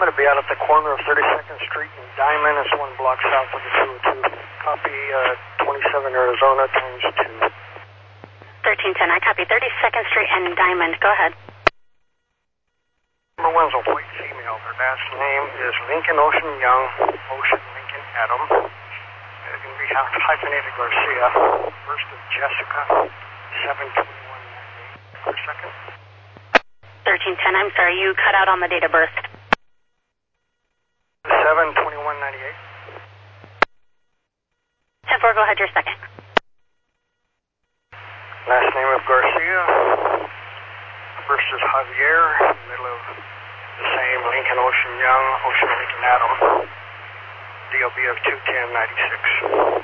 going to be out at the corner of 32nd Street and Diamond. It's 1 block south of the 202. Copy 27 Arizona times 2. 1310, I copy 32nd Street and Diamond. Go ahead. Number 1's a white female. Their last name is Lincoln Ocean Young, Ocean Lincoln Adam. It's going to be hyphenated Garcia. First of Jessica, 72198 per second. 1310, I'm sorry, you cut out on the date of birth. 72198. 10-4, go ahead, your second. Last name of Garcia. First is Javier. Middle of the same Lincoln Ocean Young, Ocean Lincoln Adam. DOB of 21096.